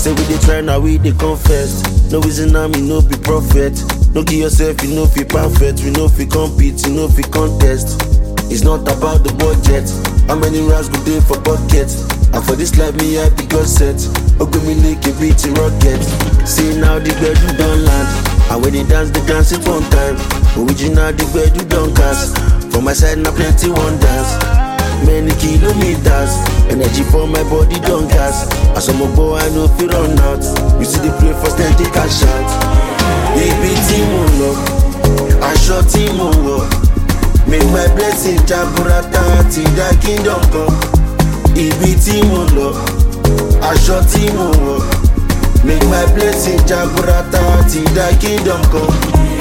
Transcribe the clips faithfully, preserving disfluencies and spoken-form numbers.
Say we dey try now, we dey confess. No reason I me no be prophet. No give yourself, you know fi perfect. We know fi compete, you know fi contest. It's not about the budget. How many rounds go dey for bucket? And for this life, me I be God set. Ogo me like a beat in rocket. See now the gbedu don land. And when they dance, they dance it one time. Original the gbedu don cast. For my side, now plenty wonders. Many kilometers. Energy for my body don't gas. As I'm a boy, I know fi run out. You see the play for steady cash out. Ibi tí mo lọ, aṣọ tí mo wọ̀. Make my blessing jaburata ti da kingdom come. Ibi tí mo lọ, aṣọ tí mo wọ̀. Make my blessing jaburata ti da kingdom come.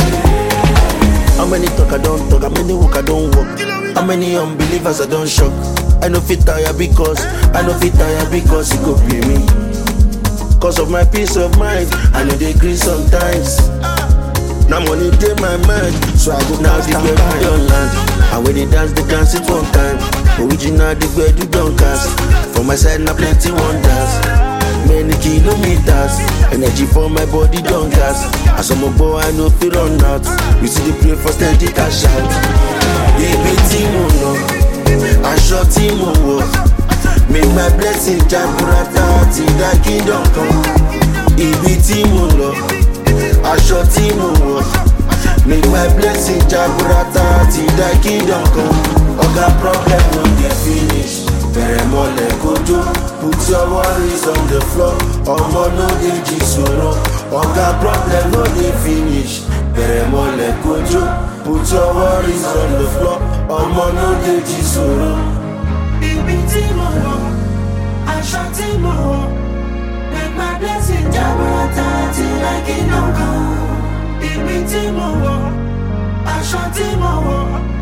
How many talk I don't talk, how many walk I don't walk. How many unbelievers I don't shock. I know fit tire because, I know fit tire because it go pay me. Cause of my peace of mind, I know they agree sometimes. Now money take my mind, so I go now the way I don't land. And when they dance, they dance it one time. Original the way you don't cast. For my side, now plenty wonders. Many kilometers, energy for my body don't gas. As I'm a boy, I know fi run out. You see the play for steady cash out. Ibi tí mo lọ, aṣọ tí mo wọ̀. Make my blessing jaburata ti da kingdom come. Ibi tí mo lọ, aṣọ tí mo wọ̀. Make my blessing jaburata ti da kingdom come. Oga problem no dey finish. Bẹ̀rẹ̀ mọ́lẹ̀ kojú. Put your worries on the floor. Ọmọ no dey jí sọ̀rọ̀. Oga problem no dey finish. Bẹ̀rẹ̀ mọ́lẹ̀ kojú. Put your worries on the floor. Ọmọ no dey jí sọ̀rọ̀. Ibi tí mo lọ, aṣọ tí mo wọ̀. Make my blessing jaburata till I kingdom come. Ibi tí mo wọ̀, aṣọ tí mo wọ̀.